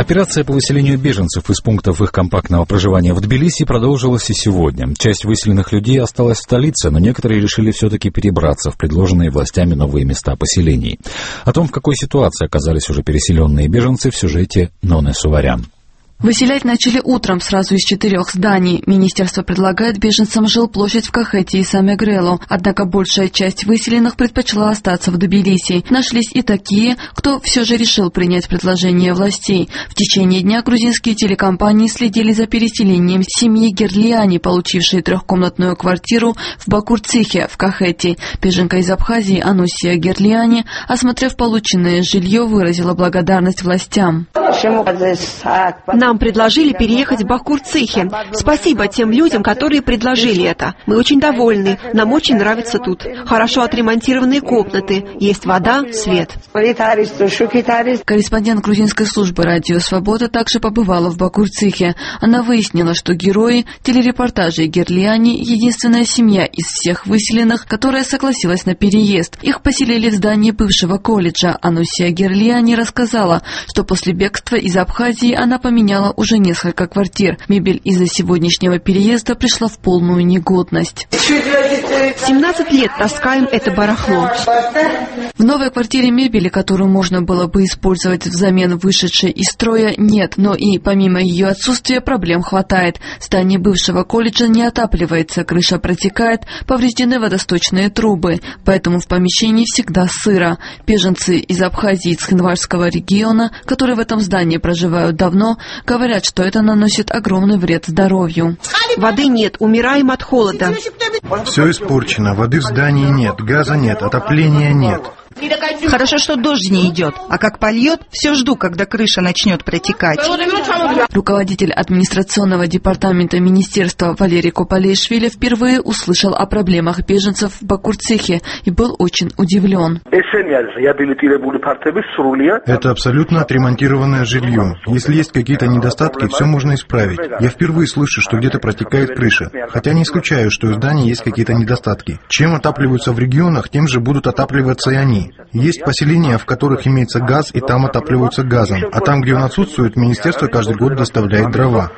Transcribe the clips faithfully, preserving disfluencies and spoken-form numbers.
Операция по выселению беженцев из пунктов их компактного проживания в Тбилиси продолжилась и сегодня. Часть выселенных людей осталась в столице, но некоторые решили все-таки перебраться в предложенные властями новые места поселений. О том, в какой ситуации оказались уже переселенные беженцы, в сюжете Ноны Суварян. Выселять начали утром сразу из четырех зданий. Министерство предлагает беженцам жилплощадь в Кахете и Самегрелу. Однако большая часть выселенных предпочла остаться в Тбилиси. Нашлись и такие, кто все же решил принять предложение властей. В течение дня грузинские телекомпании следили за переселением семьи Герлиани, получившей трехкомнатную квартиру в Бакурцихе в Кахете. Беженка из Абхазии Анусия Герлиани, осмотрев полученное жилье, выразила благодарность властям. Нам предложили переехать в Бакурцихе. Спасибо тем людям, которые предложили это. Мы очень довольны. Нам очень нравится тут. Хорошо отремонтированные комнаты. Есть вода, свет. Корреспондент грузинской службы «Радио Свобода» также побывала в Бакурцихе. Она выяснила, что герои телерепортажей Герлиани — единственная семья из всех выселенных, которая согласилась на переезд. Их поселили в здании бывшего колледжа. Анусия Герлиани рассказала, что после бегства из Абхазии она поменяла уже несколько квартир. Мебель из-за сегодняшнего переезда пришла в полную негодность. семнадцать лет таскаем это барахло. В новой квартире мебели, которую можно было бы использовать взамен вышедшей из строя, нет, но и помимо ее отсутствия проблем хватает. Здание бывшего колледжа не отапливается, крыша протекает, повреждены водосточные трубы, поэтому в помещении всегда сыро. Беженцы из Абхазии и Цхинвальского региона, которые в этом здании проживают давно, говорят, что это наносит огромный вред здоровью. Воды нет, умираем от холода. Все испорчено, воды в здании нет, газа нет, отопления нет. Хорошо, что дождь не идет, а как польет, все жду, когда крыша начнет протекать. Руководитель администрационного департамента министерства Валерий Кополейшвили впервые услышал о проблемах беженцев в Бакурцихе и был очень удивлен. Это абсолютно отремонтированное жилье. Если есть какие-то недостатки, все можно исправить. Я впервые слышу, что где-то протекает крыша, хотя не исключаю, что у здания есть какие-то недостатки. Чем отапливаются в регионах, тем же будут отапливаться и они. Есть поселения, в которых имеется газ, и там отапливаются газом. А там, где он отсутствует, министерство каждый год доставляет дрова.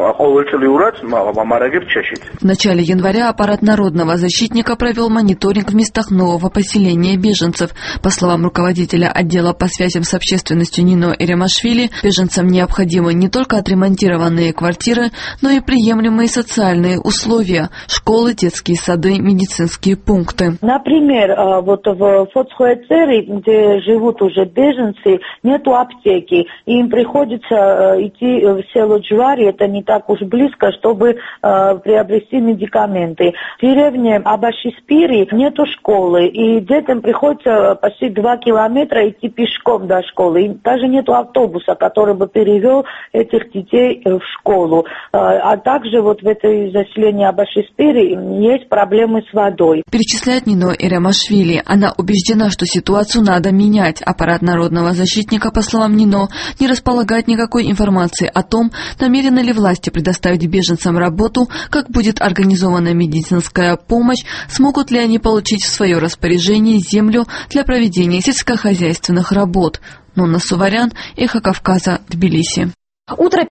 В начале января аппарат Народного защитника провел мониторинг в местах нового поселения беженцев. По словам руководителя отдела по связям с общественностью Нино Эремашвили, беженцам необходимы не только отремонтированные квартиры, но и приемлемые социальные условия – школы, детские сады, медицинские пункты. Например, вот в Фоцхуэцере, где живут уже беженцы, нету аптеки. Им приходится идти в село Джвари, это не так уж близко, чтобы приобрести медикаменты. В деревне Абашиспири нету школы, и детям приходится почти два километра идти пешком до школы. И даже нету автобуса, который бы перевел этих детей в школу. А также вот в этой заселении Абашиспири есть проблемы с водой. Перечисляет Нино Эремашвили. Она убеждена, что ситуацию надо менять. Аппарат Народного защитника, по словам Нино, не располагает никакой информации о том, намерены ли власти предоставить беженцам работу, как будет организована медицинская помощь, смогут ли они получить в свое распоряжение землю для проведения сельскохозяйственных работ. Нонна Суварян, Эхо Кавказа, Тбилиси. Утро